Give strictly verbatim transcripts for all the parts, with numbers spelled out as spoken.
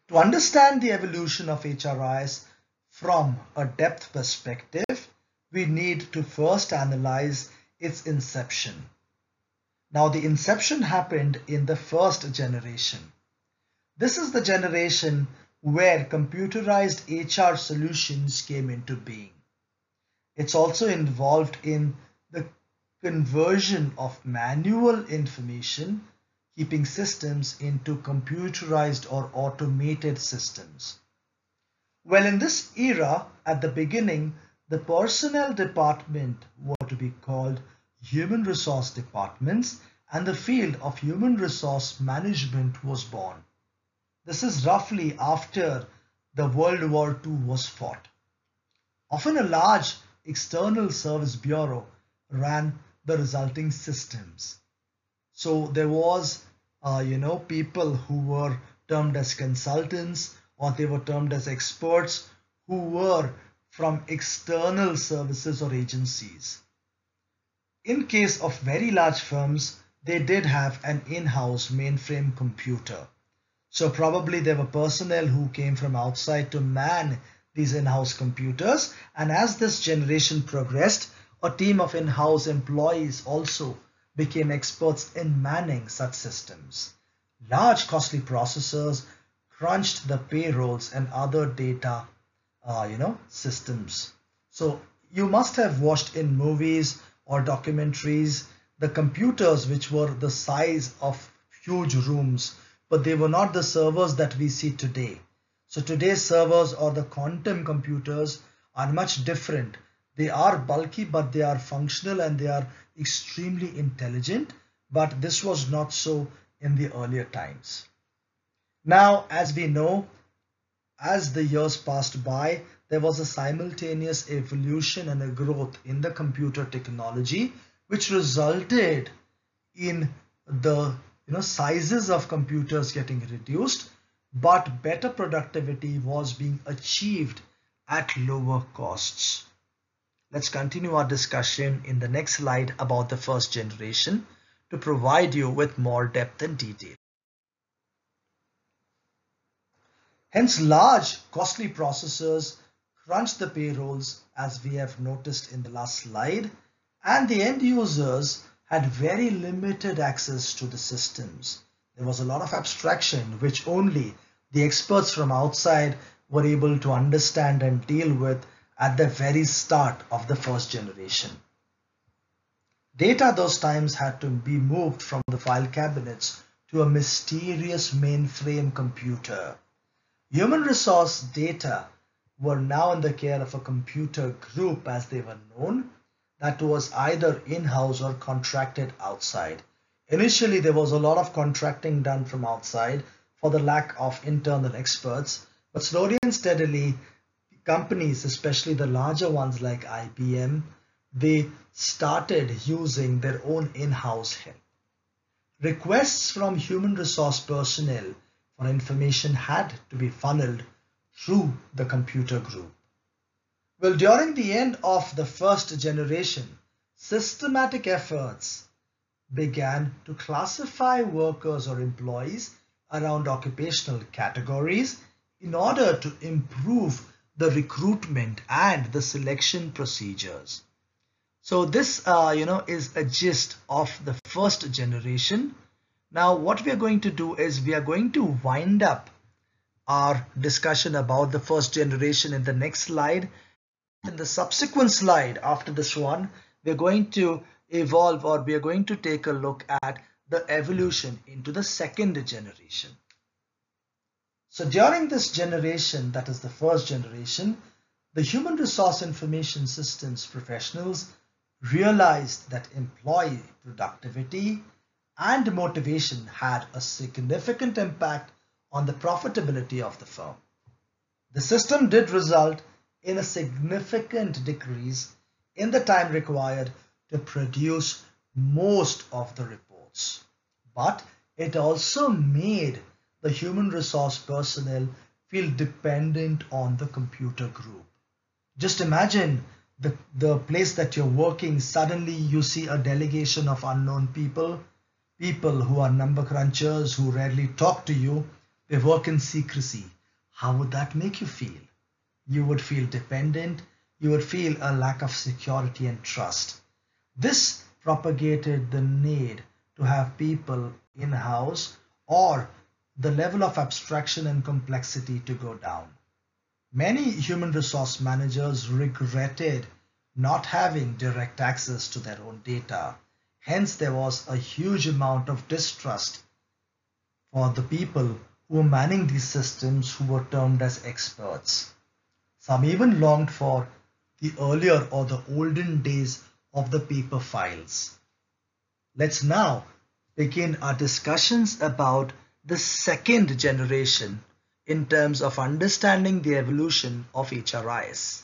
To understand the evolution of H R Is from a depth perspective, we need to first analyze its inception. Now, the inception happened in the first generation. This is the generation where computerized H R solutions came into being. It's also involved in the conversion of manual information, keeping systems into computerized or automated systems. Well, in this era, at the beginning, the personnel department were to be called human resource departments, and the field of human resource management was born. This is roughly after the World War Two was fought. Often a large external service bureau ran the resulting systems. So there was, uh, you know, people who were termed as consultants, or they were termed as experts who were from external services or agencies. In case of very large firms, they did have an in-house mainframe computer. So probably there were personnel who came from outside to man these in-house computers. And as this generation progressed, a team of in-house employees also became experts in manning such systems. Large costly processors crunched the payrolls and other data, uh, you know, systems. So you must have watched in movies or documentaries the computers which were the size of huge rooms, but they were not the servers that we see today. So today's servers or the quantum computers are much different. They are bulky, but they are functional and they are extremely intelligent. But this was not so in the earlier times. Now, as we know, as the years passed by, there was a simultaneous evolution and a growth in the computer technology, which resulted in the you know sizes of computers getting reduced, but better productivity was being achieved at lower costs. Let's continue our discussion in the next slide about the first generation to provide you with more depth and detail. Hence, large costly processors crunched the payrolls, as we have noticed in the last slide, and the end users had very limited access to the systems. There was a lot of abstraction which only the experts from outside were able to understand and deal with at the very start of the first generation. Data those times had to be moved from the file cabinets to a mysterious mainframe computer. Human resource data were now in the care of a computer group, as they were known, that was either in-house or contracted outside. Initially, there was a lot of contracting done from outside for the lack of internal experts, but slowly and steadily, companies, especially the larger ones like I B M, they started using their own in-house help. Requests from human resource personnel for information had to be funneled through the computer group. Well, during the end of the first generation, systematic efforts began to classify workers or employees around occupational categories in order to improve the recruitment and the selection procedures. So this, uh, you know, is a gist of the first generation. Now, what we are going to do is we are going to wind up our discussion about the first generation in the next slide. In the subsequent slide after this one, we're going to evolve, or we are going to take a look at the evolution into the second generation. So during this generation, that is the first generation, the human resource information systems professionals realized that employee productivity and motivation had a significant impact on the profitability of the firm. The system did result in a significant decrease in the time required to produce most of the reports, but it also made the human resource personnel feel dependent on the computer group. Just imagine the, the place that you're working, suddenly you see a delegation of unknown people, people who are number crunchers, who rarely talk to you, they work in secrecy. how would that make you feel? You would feel dependent, you would feel a lack of security and trust. This propagated the need to have people in-house or the level of abstraction and complexity to go down. Many human resource managers regretted not having direct access to their own data. Hence, there was a huge amount of distrust for the people who were manning these systems, who were termed as experts. Some even longed for the earlier or the olden days of the paper files. Let's now begin our discussions about the second generation in terms of understanding the evolution of H R Is.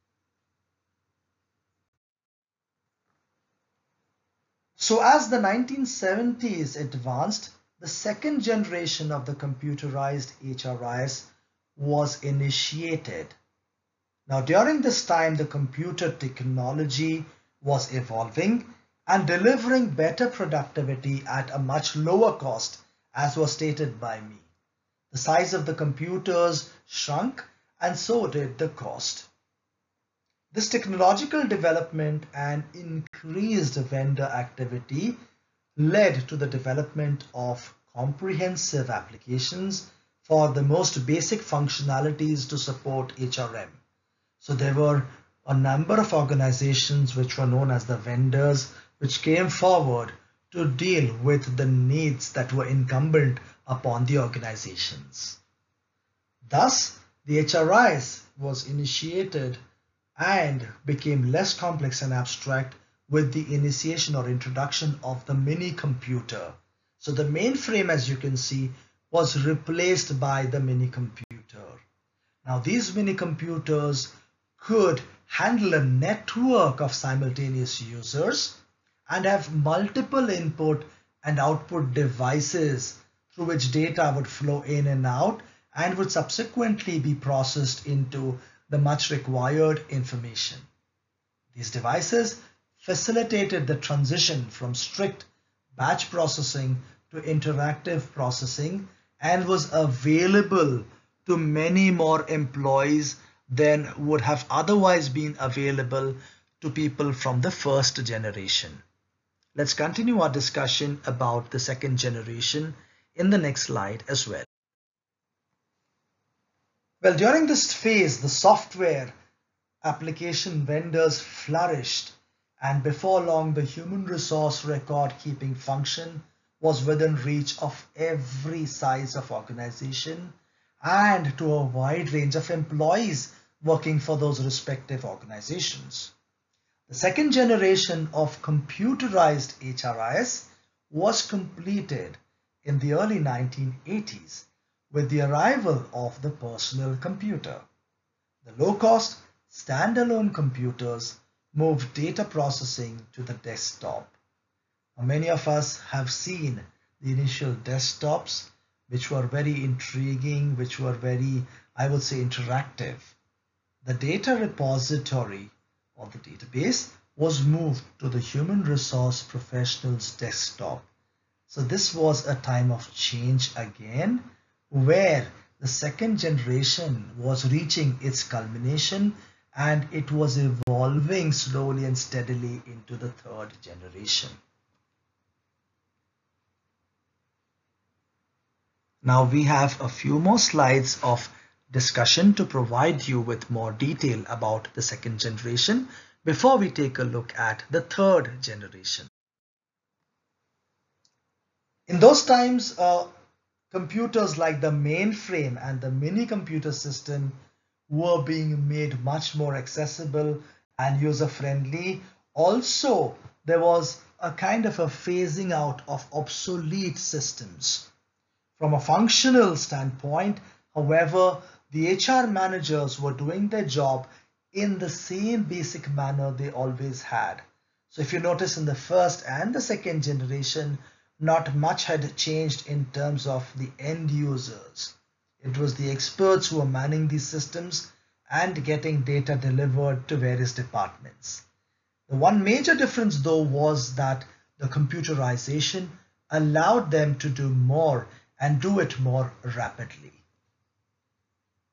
So as the nineteen seventies advanced, the second generation of the computerized H R Is was initiated. Now, during this time, the computer technology was evolving and delivering better productivity at a much lower cost, as was stated by me. The size of the computers shrunk, and so did the cost. This technological development and increased vendor activity led to the development of comprehensive applications for the most basic functionalities to support H R M. So there were a number of organizations which were known as the vendors, which came forward to deal with the needs that were incumbent upon the organizations. Thus, the H R Is was initiated and became less complex and abstract with the initiation or introduction of the mini computer. So the mainframe, as you can see, was replaced by the mini computer. Now these mini computers could handle a network of simultaneous users and have multiple input and output devices through which data would flow in and out and would subsequently be processed into the much required information. These devices facilitated the transition from strict batch processing to interactive processing and was available to many more employees than would have otherwise been available to people from the first generation. Let's continue our discussion about the second generation in the next slide as well. Well, during this phase, the software application vendors flourished, and before long, the human resource record keeping function was within reach of every size of organization and to a wide range of employees working for those respective organizations. The second generation of computerized H R Is was completed in the early nineteen eighties with the arrival of the personal computer. The low-cost standalone computers moved data processing to the desktop. Now, many of us have seen the initial desktops, which were very intriguing, which were very, I would say, interactive. The data repository or the database was moved to the human resource professional's desktop. So this was a time of change again, where the second generation was reaching its culmination and it was evolving slowly and steadily into the third generation. Now we have a few more slides of discussion to provide you with more detail about the second generation before we take a look at the third generation. In those times, uh, computers like the mainframe and the mini computer system were being made much more accessible and user-friendly. Also, there was a kind of a phasing out of obsolete systems. From a functional standpoint, however, the H R managers were doing their job in the same basic manner they always had. So if you notice in the first and the second generation, not much had changed in terms of the end users. It was the experts who were manning these systems and getting data delivered to various departments. The one major difference though was that the computerization allowed them to do more and do it more rapidly.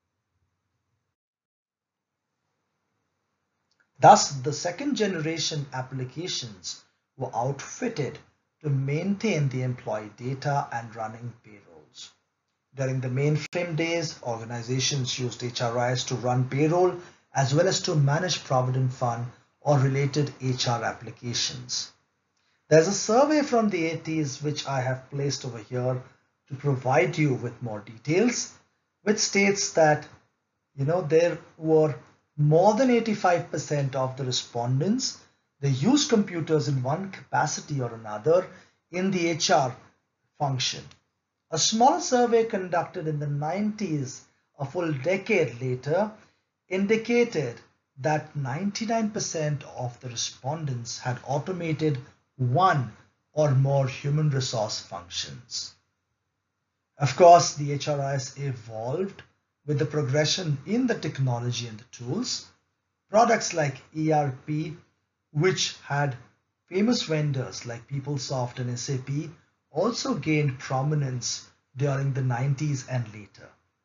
Thus, the second generation applications were outfitted to maintain the employee data and running payrolls. During the mainframe days, organizations used H R I S to run payroll as well as to manage Provident Fund or related H R applications. There's a survey from the eighties which I have placed over here to provide you with more details, which states that you know there were more than eighty-five percent of the respondents, they used computers in one capacity or another in the H R function. A smaller survey conducted in the nineties, a full decade later, indicated that ninety-nine percent of the respondents had automated one or more human resource functions. Of course, the H R I S evolved with the progression in the technology and the tools. Products like E R P, which had famous vendors like PeopleSoft and S A P, also gained prominence during the nineties and later.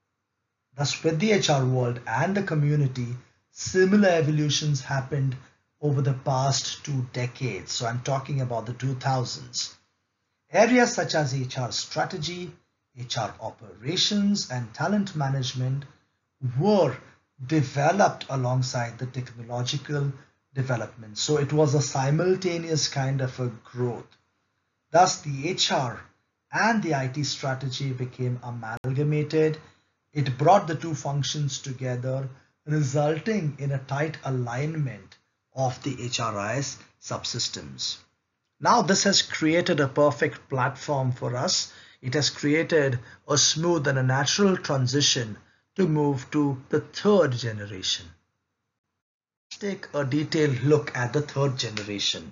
Thus, with the H R world and the community, similar evolutions happened over the past two decades. So I'm talking about the two thousands. Areas such as H R strategy, H R operations, and talent management were developed alongside the technological development. So it was a simultaneous kind of a growth. Thus, the H R and the I T strategy became amalgamated. It brought the two functions together, resulting in a tight alignment of the H R I S subsystems. Now, this has created a perfect platform for us. It has created a smooth and a natural transition to move to the third generation. Let's take a detailed look at the third generation.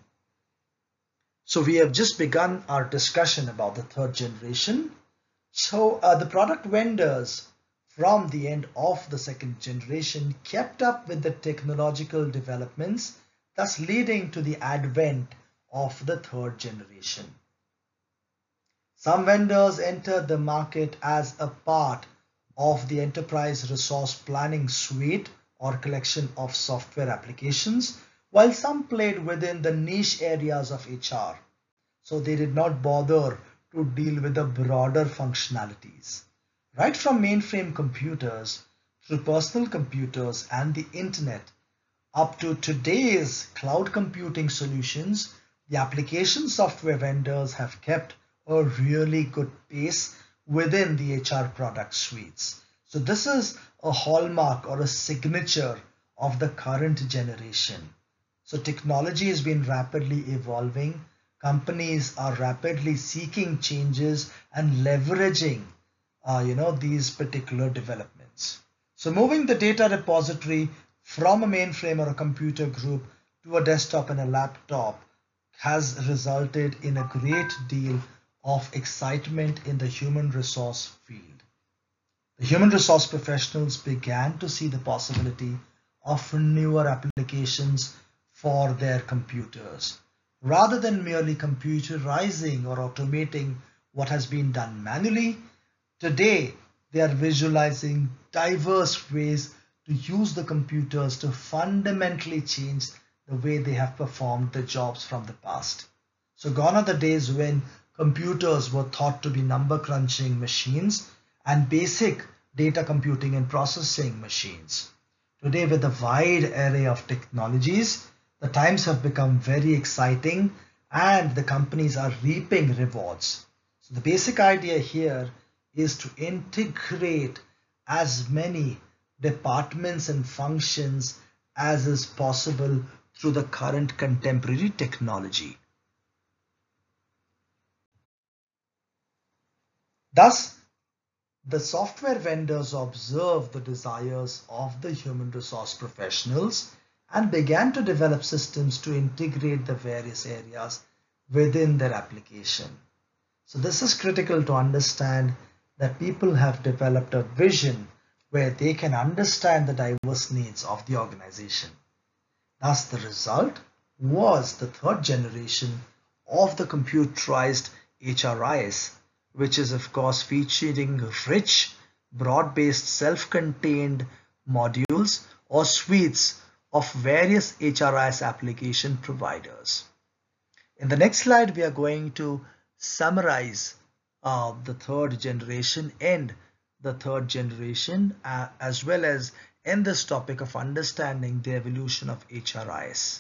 So we have just begun our discussion about the third generation. So uh, the product vendors from the end of the second generation kept up with the technological developments, thus leading to the advent of the third generation. Some vendors entered the market as a part of the enterprise resource planning suite or collection of software applications, while some played within the niche areas of H R. So they did not bother to deal with the broader functionalities. Right from mainframe computers through personal computers and the internet up to today's cloud computing solutions, the application software vendors have kept a really good pace within the H R product suites. So this is a hallmark or a signature of the current generation. So technology has been rapidly evolving. Companies are rapidly seeking changes and leveraging uh, you know, these particular developments. So moving the data repository from a mainframe or a computer group to a desktop and a laptop has resulted in a great deal of excitement in the human resource field. The human resource professionals began to see the possibility of newer applications for their computers. Rather than merely computerizing or automating what has been done manually, today they are visualizing diverse ways to use the computers to fundamentally change the way they have performed the jobs from the past. So gone are the days when computers were thought to be number crunching machines and basic data computing and processing machines. Today, with a wide array of technologies, the times have become very exciting and the companies are reaping rewards. So the basic idea here is to integrate as many departments and functions as is possible through the current contemporary technology. Thus, the software vendors observed the desires of the human resource professionals and began to develop systems to integrate the various areas within their application. So this is critical to understand that people have developed a vision where they can understand the diverse needs of the organization. Thus, the result was the third generation of the computerized H R I S, which is of course featuring rich, broad-based, self-contained modules or suites of various H R I S application providers. In the next slide, we are going to summarize uh, the third generation and the third generation uh, as well as end this topic of understanding the evolution of H R I S.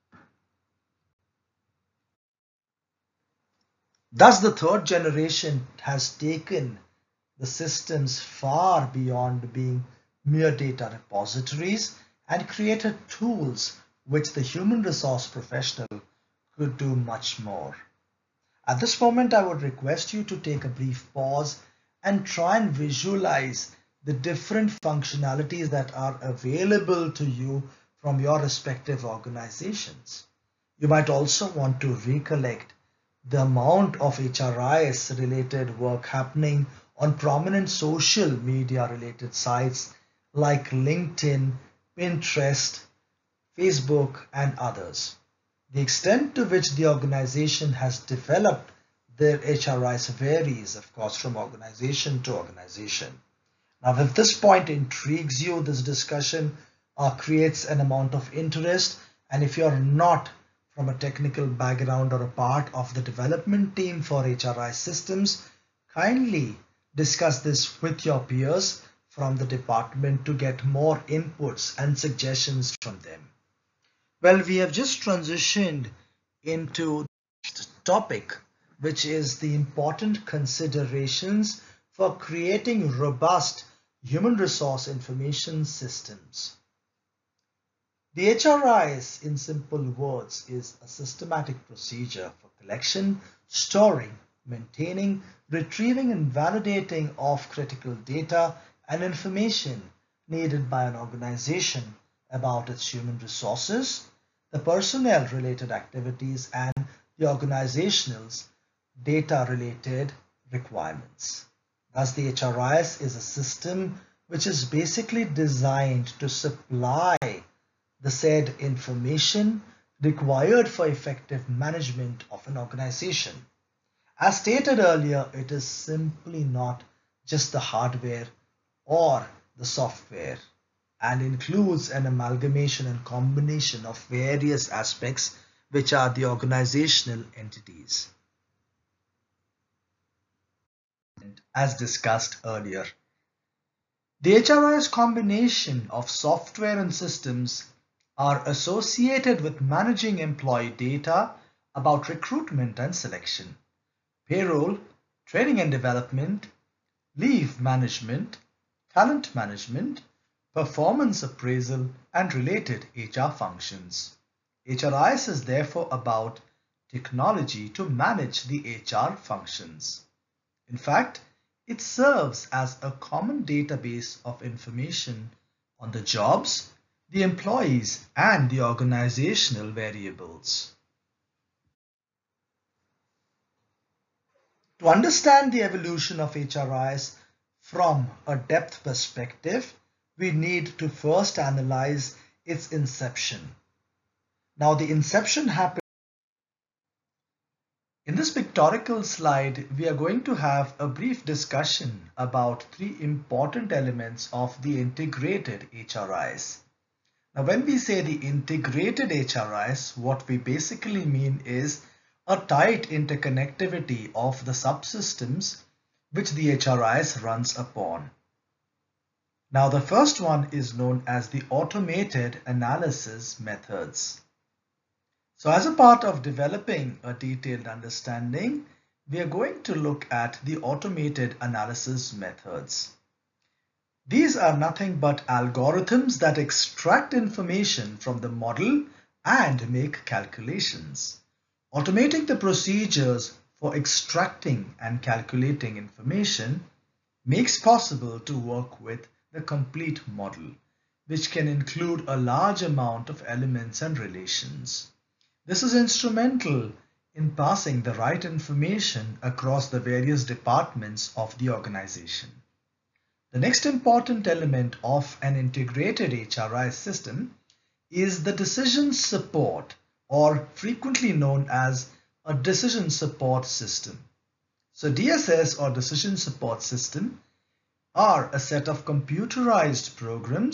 Thus, the third generation has taken the systems far beyond being mere data repositories and created tools which the human resource professional could do much more. At this moment, I would request you to take a brief pause and try and visualize the different functionalities that are available to you from your respective organizations. You might also want to recollect the amount of H R I S related work happening on prominent social media related sites like LinkedIn, Pinterest, Facebook, and others. The extent to which the organization has developed their H R I S varies, of course, from organization to organization. Now, if this point intrigues you, this discussion uh, creates an amount of interest, and if you're not from a technical background or a part of the development team for H R I systems, kindly discuss this with your peers from the department to get more inputs and suggestions from them. Well, we have just transitioned into the topic, which is the important considerations for creating robust human resource information systems. The H R I S, in simple words, is a systematic procedure for collection, storing, maintaining, retrieving and validating of critical data and information needed by an organization about its human resources, the personnel related activities and the organizational's data related requirements. Thus, the H R I S is a system which is basically designed to supply the said information required for effective management of an organization. As stated earlier, it is simply not just the hardware or the software and includes an amalgamation and combination of various aspects which are the organizational entities, as discussed earlier. The H R I S combination of software and systems are associated with managing employee data about recruitment and selection, payroll, training and development, leave management, talent management, performance appraisal, and related H R functions. H R I S is therefore about technology to manage the H R functions. In fact, it serves as a common database of information on the jobs, the employees, and the organizational variables. To understand the evolution of H R I S from a depth perspective, we need to first analyze its inception. Now, the inception happened. In this pictorial slide, we are going to have a brief discussion about three important elements of the integrated H R I S. Now, when we say the integrated H R I S, what we basically mean is a tight interconnectivity of the subsystems which the H R I S runs upon. Now, the first one is known as the automated analysis methods. So, as a part of developing a detailed understanding, we are going to look at the automated analysis methods. These are nothing but algorithms that extract information from the model and make calculations. Automating the procedures for extracting and calculating information makes possible to work with the complete model, which can include a large amount of elements and relations. This is instrumental in passing the right information across the various departments of the organization. The next important element of an integrated H R I S system is the decision support, or frequently known as a decision support system. So D S S, or decision support system, are a set of computerized programs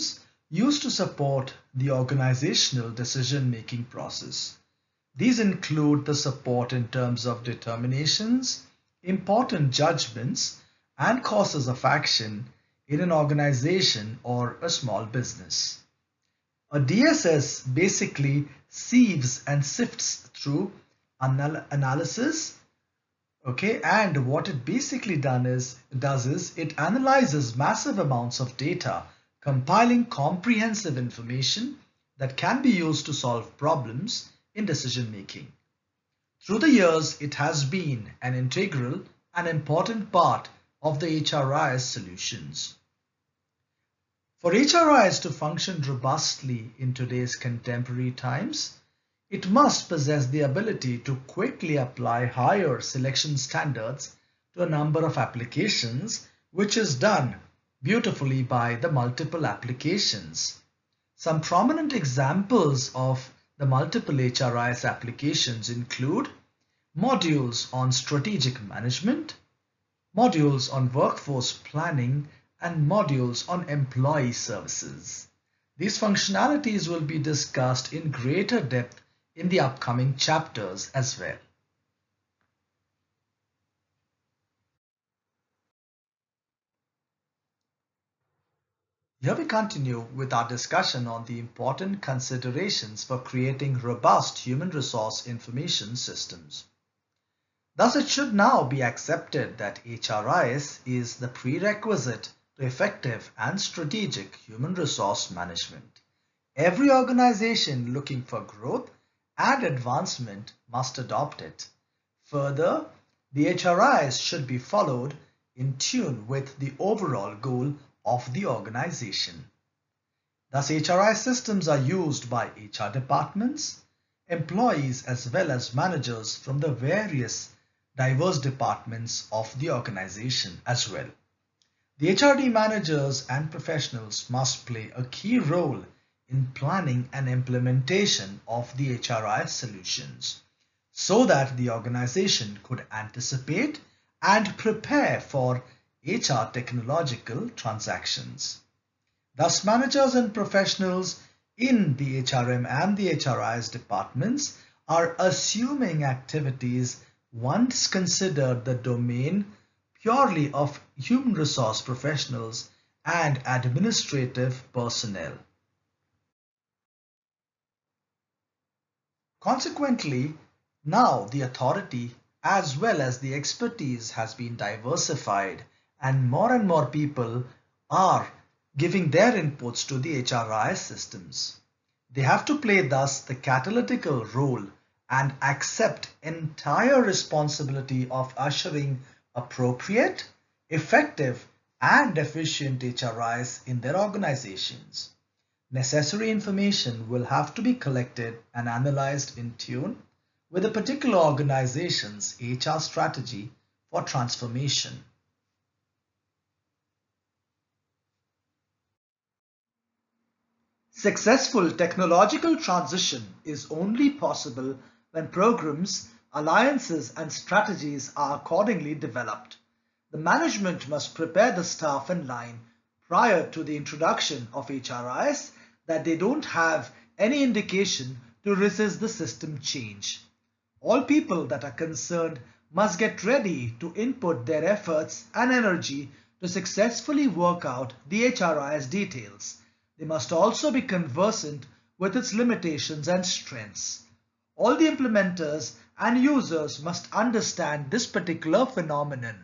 used to support the organizational decision-making process. These include the support in terms of determinations, important judgments, and causes of action in an organization or a small business. A D S S basically sieves and sifts through anal analysis, okay, and what it basically done is, does is it analyzes massive amounts of data, compiling comprehensive information that can be used to solve problems in decision making. Through the years, it has been an integral and important part of the H R I S solutions. For H R I S to function robustly in today's contemporary times, it must possess the ability to quickly apply higher selection standards to a number of applications, which is done beautifully by the multiple applications. Some prominent examples of the multiple H R I S applications include modules on strategic management, modules on workforce planning, and modules on employee services. These functionalities will be discussed in greater depth in the upcoming chapters as well. Here we continue with our discussion on the important considerations for creating robust human resource information systems. Thus, it should now be accepted that H R I S is the prerequisite to effective and strategic human resource management. Every organization looking for growth and advancement must adopt it. Further, the H R I S should be followed in tune with the overall goal of the organization. Thus, H R I S systems are used by H R departments, employees, as well as managers from the various diverse departments of the organization as well. The H R D managers and professionals must play a key role in planning and implementation of the H R I S solutions so that the organization could anticipate and prepare for H R technological transactions. Thus, managers and professionals in the H R M and the H R I S departments are assuming activities once considered the domain purely of human resource professionals and administrative personnel. Consequently, now the authority as well as the expertise has been diversified, and more and more people are giving their inputs to the H R I S systems. They have to play thus the catalytical role and accept entire responsibility of ushering appropriate, effective, and efficient H R I S in their organizations. Necessary information will have to be collected and analyzed in tune with a particular organization's H R strategy for transformation. Successful technological transition is only possible when programs, alliances, and strategies are accordingly developed. The management must prepare the staff and line prior to the introduction of H R I S that they don't have any indication to resist the system change. All people that are concerned must get ready to input their efforts and energy to successfully work out the H R I S details. They must also be conversant with its limitations and strengths. All the implementers and users must understand this particular phenomenon.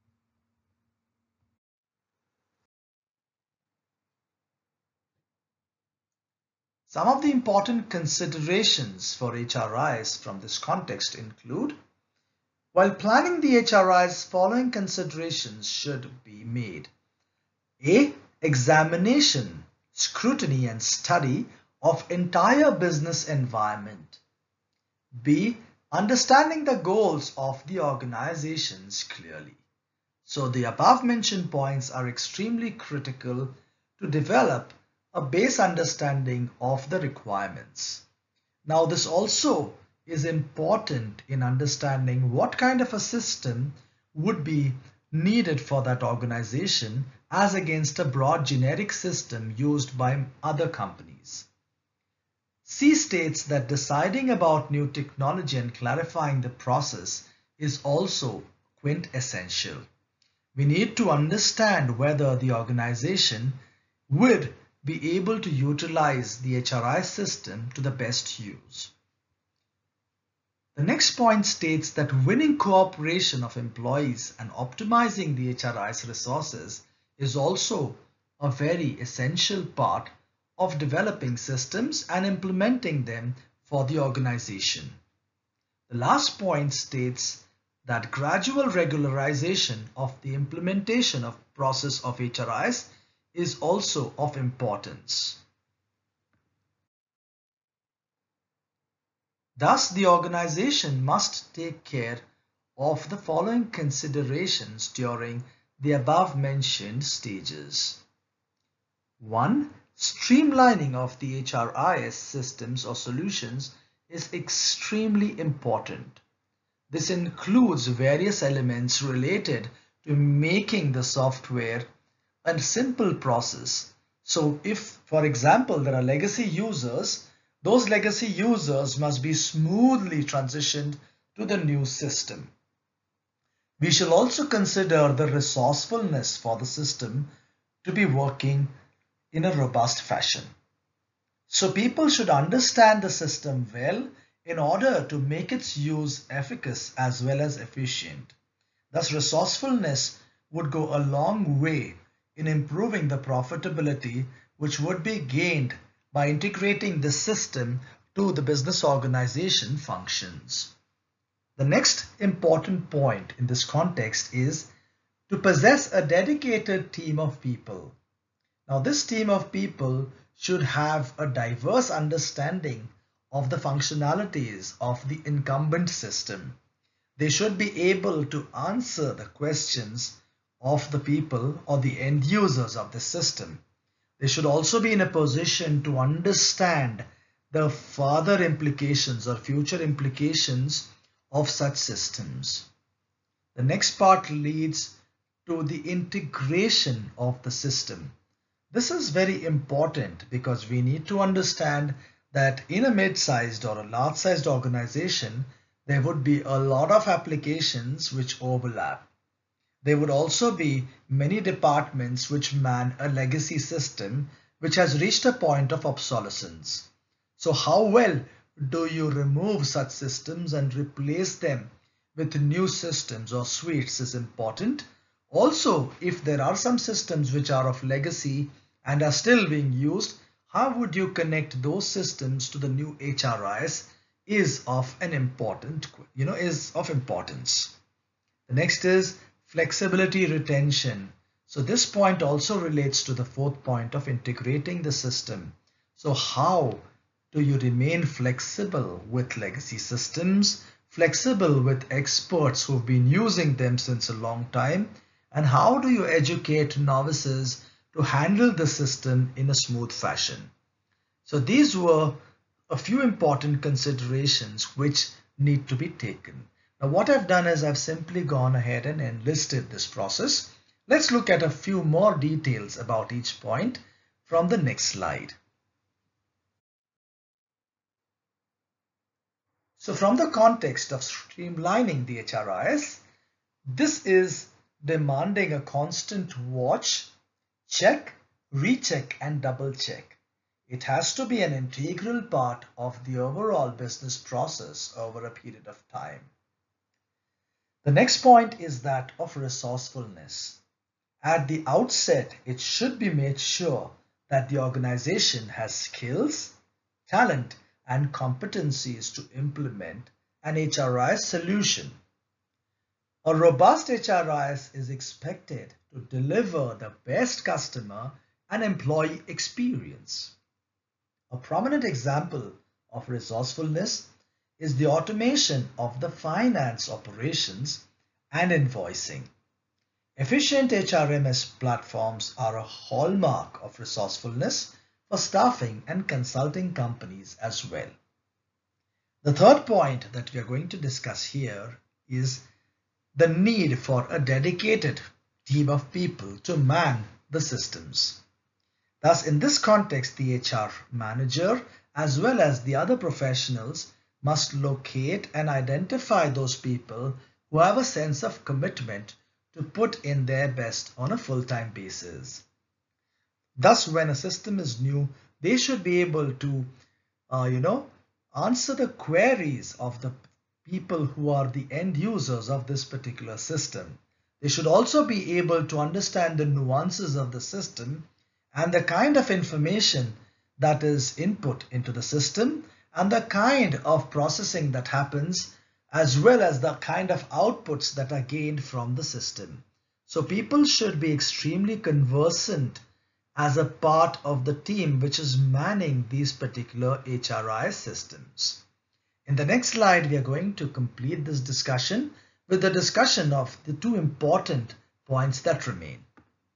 Some of the important considerations for H R I S from this context include: while planning the H R I S, following considerations should be made. A. Examination, scrutiny and study of entire business environment. B. Understanding the goals of the organizations clearly. So the above mentioned points are extremely critical to develop a base understanding of the requirements. Now, this also is important in understanding what kind of a system would be needed for that organization as against a broad generic system used by other companies. C states that deciding about new technology and clarifying the process is also quintessential. We need to understand whether the organization would be able to utilize the H R I S system to the best use. The next point states that winning cooperation of employees and optimizing the H R I S resources is also a very essential part of developing systems and implementing them for the organization. The last point states that gradual regularization of the implementation of process of H R I S is also of importance. Thus, the organization must take care of the following considerations during the above mentioned stages. one. Streamlining of the H R I S systems or solutions is extremely important. This includes various elements related to making the software a simple process. So if, for example, there are legacy users, those legacy users must be smoothly transitioned to the new system. We shall also consider the resourcefulness for the system to be working in a robust fashion. So people should understand the system well in order to make its use efficacious as well as efficient. Thus, resourcefulness would go a long way in improving the profitability which would be gained by integrating the system to the business organization functions. The next important point in this context is to possess a dedicated team of people. Now, this team of people should have a diverse understanding of the functionalities of the incumbent system. They should be able to answer the questions of the people or the end users of the system. They should also be in a position to understand the further implications or future implications of such systems. The next part leads to the integration of the system. This is very important because we need to understand that in a mid-sized or a large-sized organization, there would be a lot of applications which overlap. There would also be many departments which man a legacy system which has reached a point of obsolescence. So how well do you remove such systems and replace them with new systems or suites is important. Also, if there are some systems which are of legacy and are still being used, how would you connect those systems to the new H R I S is of an important, you know, is of importance. The next is flexibility retention. So this point also relates to the fourth point of integrating the system. So how do you remain flexible with legacy systems, flexible with experts who've been using them since a long time, and how do you educate novices to handle the system in a smooth fashion? So these were a few important considerations which need to be taken. Now what I've done is I've simply gone ahead and enlisted this process. Let's look at a few more details about each point from the next slide. So from the context of streamlining the H R I S, this is demanding a constant watch, check, recheck and double check. It has to be an integral part of the overall business process over a period of time. The next point is that of resourcefulness. At the outset, it should be made sure that the organization has skills, talent, and competencies to implement an H R I S solution. A robust H R I S is expected to deliver the best customer and employee experience. A prominent example of resourcefulness is the automation of the finance operations and invoicing. Efficient H R M S platforms are a hallmark of resourcefulness for staffing and consulting companies as well. The third point that we are going to discuss here is the need for a dedicated team of people to man the systems. Thus, in this context, the H R manager as well as the other professionals must locate and identify those people who have a sense of commitment to put in their best on a full-time basis. Thus, when a system is new, they should be able to, uh, you know, answer the queries of the people who are the end users of this particular system. They should also be able to understand the nuances of the system and the kind of information that is input into the system and the kind of processing that happens, as well as the kind of outputs that are gained from the system. So people should be extremely conversant as a part of the team which is manning these particular H R I S systems. In the next slide, we are going to complete this discussion with the discussion of the two important points that remain.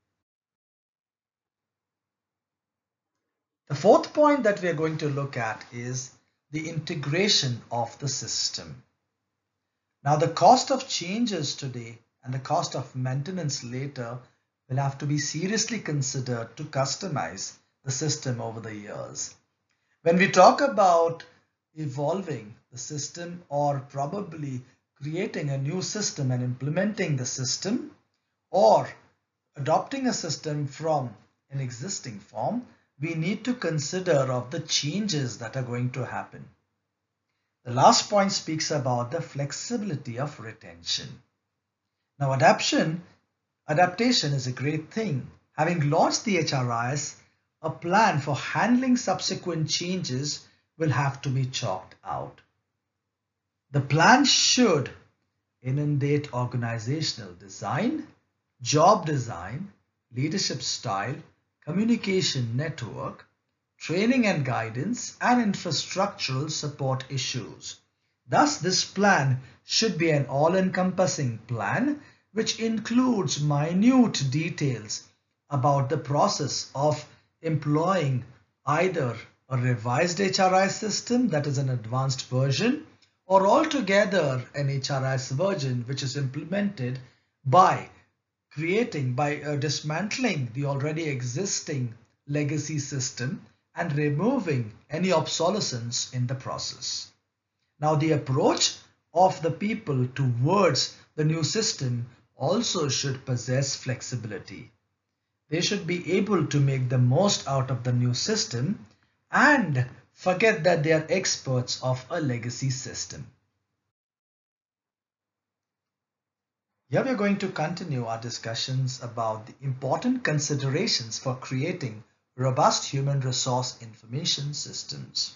The fourth point that we are going to look at is the integration of the system. Now, the cost of changes today and the cost of maintenance later will have to be seriously considered to customize the system over the years. When we talk about evolving the system or probably creating a new system and implementing the system or adopting a system from an existing form, we need to consider of the changes that are going to happen. The last point speaks about the flexibility of retention. Now, adaptation, adaptation is a great thing. Having launched the H R I S, a plan for handling subsequent changes will have to be chalked out. The plan should inundate organizational design, job design, leadership style, communication network, training and guidance, and infrastructural support issues. Thus, this plan should be an all-encompassing plan which includes minute details about the process of employing either a revised H R I S system that is an advanced version or altogether an H R I S version which is implemented by creating, by uh, dismantling the already existing legacy system and removing any obsolescence in the process. Now, the approach of the people towards the new system also should possess flexibility. They should be able to make the most out of the new system and forget that they are experts of a legacy system. Here we are going to continue our discussions about the important considerations for creating robust human resource information systems.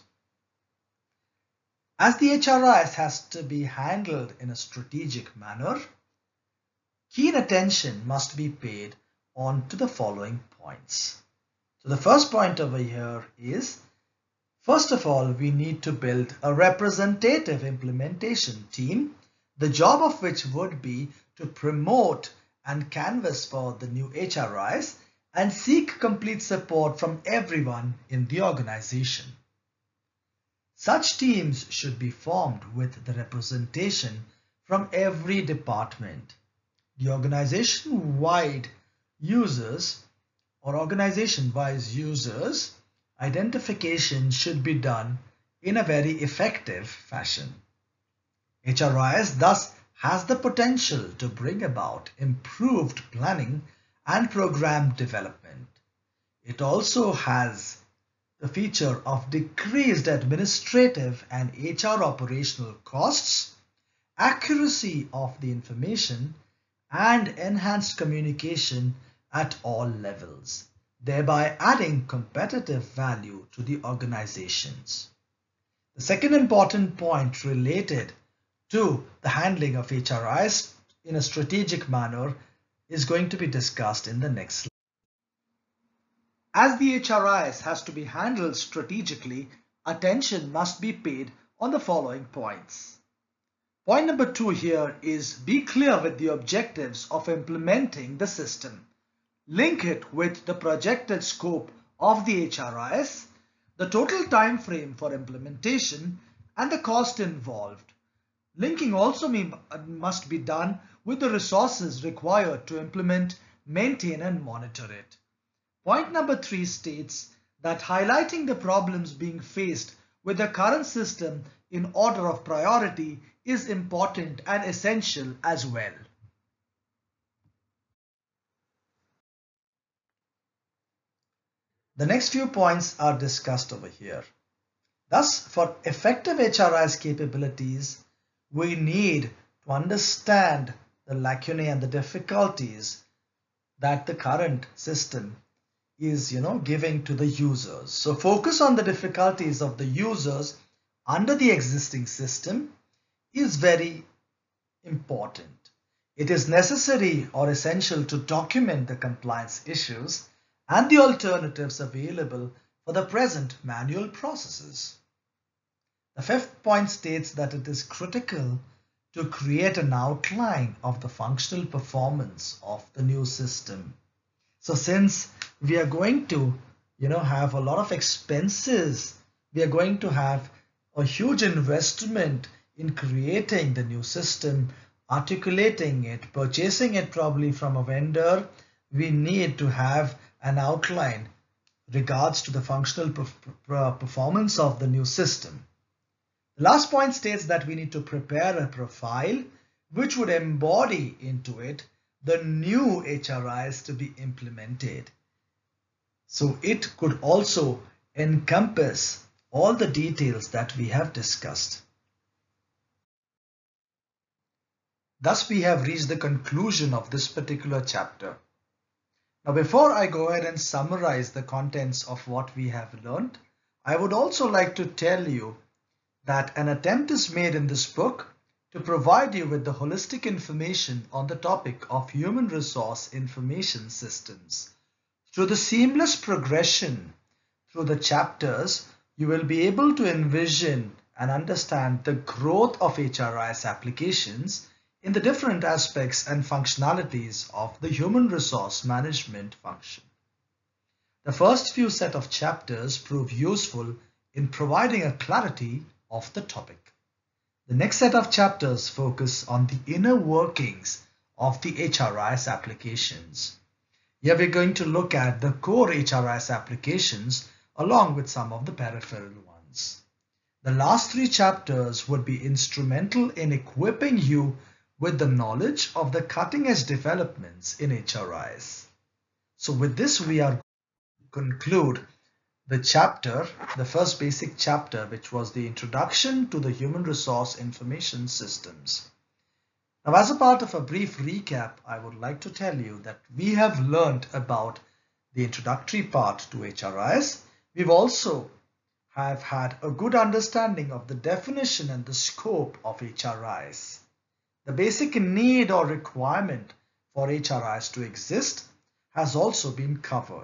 As the H R I S has to be handled in a strategic manner, keen attention must be paid on to the following points. So the first point over here is, first of all, we need to build a representative implementation team, the job of which would be to promote and canvass for the new H R I S and seek complete support from everyone in the organization. Such teams should be formed with the representation from every department. The organization-wide users or organization-wise users identification should be done in a very effective fashion. H R I S thus has the potential to bring about improved planning and program development. It also has the feature of decreased administrative and H R operational costs, accuracy of the information, and enhanced communication at all levels, thereby adding competitive value to the organizations. The second important point related to the handling of H R I S in a strategic manner is going to be discussed in the next slide. As the H R I S has to be handled strategically, attention must be paid on the following points. Point number two here is be clear with the objectives of implementing the system. Link it with the projected scope of the H R I S, the total time frame for implementation, and the cost involved. Linking also may, must be done with the resources required to implement, maintain and monitor it. Point number three states that highlighting the problems being faced with the current system in order of priority is important and essential as well. The next few points are discussed over here. Thus, for effective H R I's capabilities, we need to understand the lacunae and the difficulties that the current system is, you know, giving to the users. So focus on the difficulties of the users under the existing system is very important. It is necessary or essential to document the compliance issues and the alternatives available for the present manual processes. The fifth point states that it is critical to create an outline of the functional performance of the new system. So since we are going to, you know, have a lot of expenses, we are going to have a huge investment in creating the new system, articulating it, purchasing it probably from a vendor, we need to have an outline regards to the functional performance of the new system. The last point states that we need to prepare a profile which would embody into it the new H R Is to be implemented. So it could also encompass all the details that we have discussed. Thus, we have reached the conclusion of this particular chapter. Now, before I go ahead and summarize the contents of what we have learned, I would also like to tell you that an attempt is made in this book to provide you with the holistic information on the topic of human resource information systems. Through the seamless progression through the chapters, you will be able to envision and understand the growth of H R Is applications in the different aspects and functionalities of the human resource management function. The first few set of chapters prove useful in providing a clarity of the topic. The next set of chapters focus on the inner workings of the H R Is applications. Here we're going to look at the core H R Is applications along with some of the peripheral ones. The last three chapters would be instrumental in equipping you with the knowledge of the cutting-edge developments in H R Is. So with this, we are conclude the chapter, the first basic chapter, which was the introduction to the human resource information systems. Now, as a part of a brief recap, I would like to tell you that we have learned about the introductory part to H R Is. We've also have had a good understanding of the definition and the scope of H R Is. The basic need or requirement for H R Is to exist has also been covered.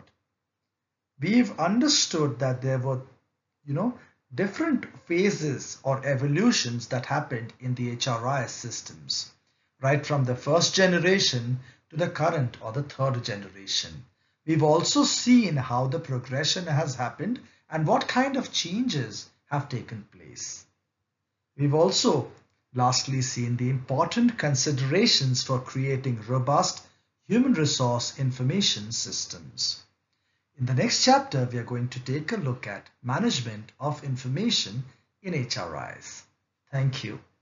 We've understood that there were, you know, different phases or evolutions that happened in the H R I systems, right from the first generation to the current or the third generation. We've also seen how the progression has happened and what kind of changes have taken place. We've also lastly seen the important considerations for creating robust human resource information systems. In the next chapter, we are going to take a look at management of information in H R Is. Thank you.